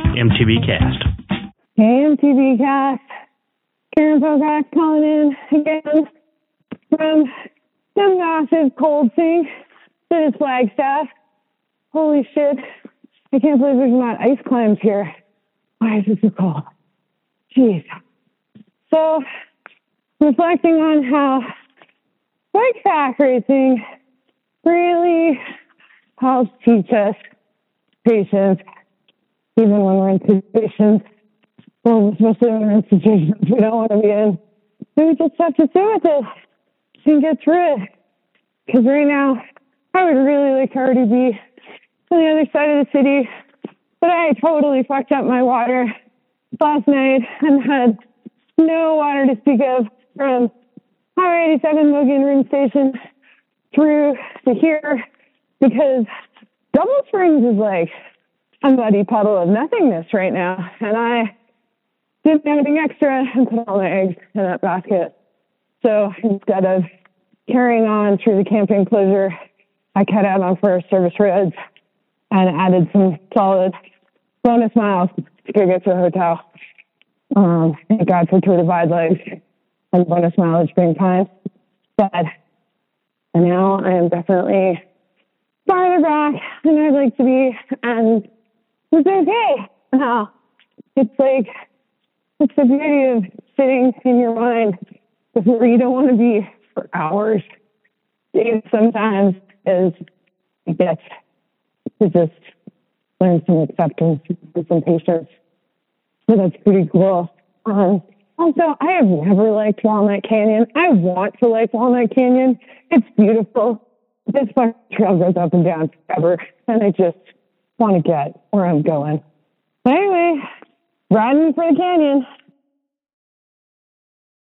MTV Cast. Hey, MTV Cast. Karen Bogart calling in again from some massive cold sink that is Flagstaff. Holy shit. I can't believe there's not ice climbs here. Why is it so cold? Jeez. So, reflecting on how bike pack racing really helps teach us patience, even when we're in situations, well, especially when we're in situations we don't want to be in. We just have to sit with it and get through it. Because right now, I would really like Cardi B on the other side of the city, but I totally fucked up my water last night and had no water to speak of from Highway 87 Logan Room Station through to here, because Double Springs is like a muddy puddle of nothingness right now, and I didn't have anything extra and put all my eggs in that basket. So instead of carrying on through the camping closure, I cut out on Forest Service roads and added some solid bonus miles to go get to a hotel. Thank God for Tour Divide legs and bonus mileage being fine. But now I am definitely farther back than I'd like to be, and it's okay. Now, it's the beauty of sitting in your mind where you don't want to be for hours. It sometimes is you get to just learn some acceptance and some patience. So that's pretty cool. Also, I have never liked Walnut Canyon. I want to like Walnut Canyon. It's beautiful. This fucking trail goes up and down forever, and I just want to get where I'm going. But anyway, riding for the canyon.